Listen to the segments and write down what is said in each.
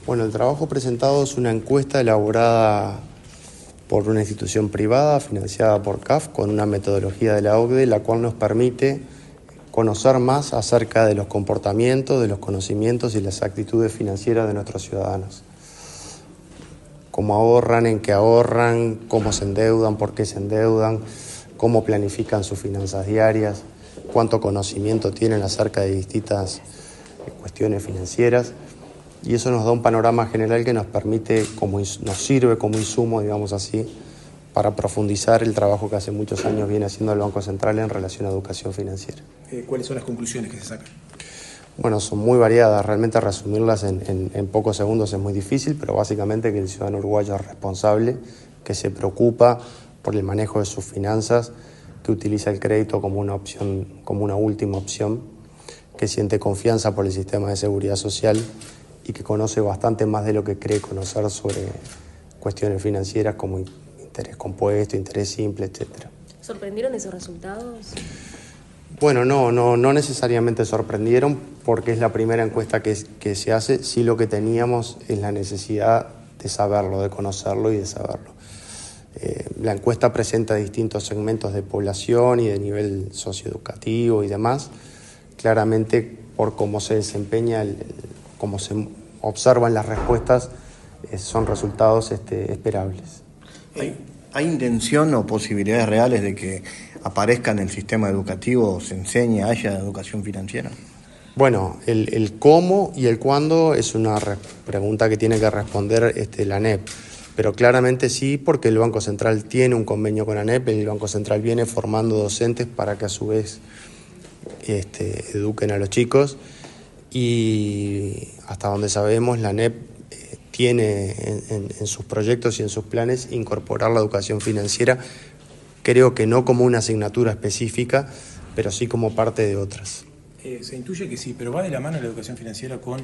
Bueno, el trabajo presentado es una encuesta elaborada por una institución privada financiada por CAF con una metodología de la OCDE, la cual nos permite conocer más acerca de los comportamientos, de los conocimientos y las actitudes financieras de nuestros ciudadanos. Cómo ahorran, en qué ahorran, cómo se endeudan, por qué se endeudan, cómo planifican sus finanzas diarias, cuánto conocimiento tienen acerca de distintas cuestiones financieras. Y eso nos da un panorama general que nos permite, nos sirve como insumo, digamos así, para profundizar el trabajo que hace muchos años viene haciendo el Banco Central en relación a educación financiera. ¿Cuáles son las conclusiones que se sacan? Bueno, son muy variadas. Realmente resumirlas en pocos segundos es muy difícil, pero básicamente que el ciudadano uruguayo es responsable, que se preocupa por el manejo de sus finanzas, que utiliza el crédito como una opción, como una última opción, que siente confianza por el sistema de seguridad social y que conoce bastante más de lo que cree conocer sobre cuestiones financieras como interés compuesto, interés simple, etc. ¿Sorprendieron esos resultados? Bueno, no necesariamente sorprendieron porque es la primera encuesta que se hace. Sí, lo que teníamos es la necesidad de saberlo, de conocerlo y de saberlo. La encuesta presenta distintos segmentos de población y de nivel socioeducativo y demás. Claramente, por cómo se desempeña, cómo se observan las respuestas, son resultados esperables. ¿Hay intención o posibilidades reales de que aparezca en el sistema educativo, se enseñe, haya educación financiera? Bueno, el cómo y el cuándo es una pregunta que tiene que responder la ANEP, pero claramente sí, porque el Banco Central tiene un convenio con ANEP, el Banco Central viene formando docentes para que a su vez eduquen a los chicos y hasta donde sabemos la ANEP tiene en sus proyectos y en sus planes incorporar la educación financiera, creo que no como una asignatura específica, pero sí como parte de otras. Se intuye que sí, pero ¿va de la mano la educación financiera con,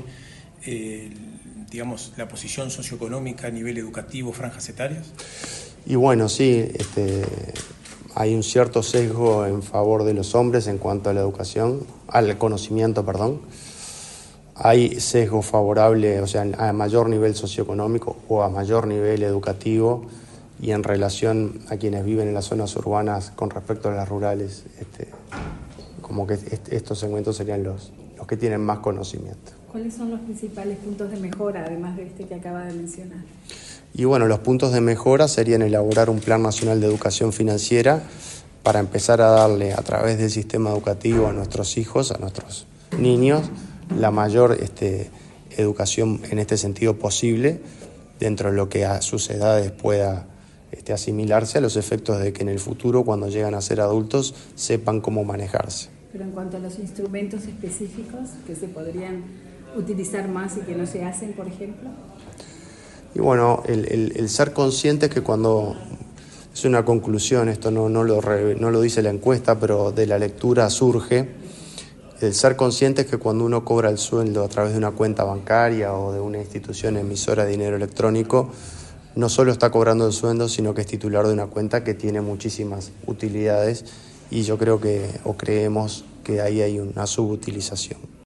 la posición socioeconómica a nivel educativo, franjas etarias? Y bueno, sí, hay un cierto sesgo en favor de los hombres en cuanto a la educación, al conocimiento, perdón. Hay sesgo favorable, o sea, a mayor nivel socioeconómico o a mayor nivel educativo y en relación a quienes viven en las zonas urbanas con respecto a las rurales, como que estos segmentos serían los que tienen más conocimiento. ¿Cuáles son los principales puntos de mejora, además de este que acaba de mencionar? Y bueno, los puntos de mejora serían elaborar un Plan Nacional de Educación Financiera para empezar a darle a través del sistema educativo a nuestros hijos, a nuestros niños, la mayor educación en este sentido posible, dentro de lo que a sus edades pueda asimilarse a los efectos de que en el futuro, cuando llegan a ser adultos, sepan cómo manejarse. Pero en cuanto a los instrumentos específicos que se podrían utilizar más y que no se hacen, por ejemplo. Y bueno, el ser conscientes que cuando, es una conclusión, esto no lo dice la encuesta, pero de la lectura surge, el ser conscientes que cuando uno cobra el sueldo a través de una cuenta bancaria o de una institución emisora de dinero electrónico, no solo está cobrando el sueldo, sino que es titular de una cuenta que tiene muchísimas utilidades y yo creo que, o creemos que ahí hay una subutilización.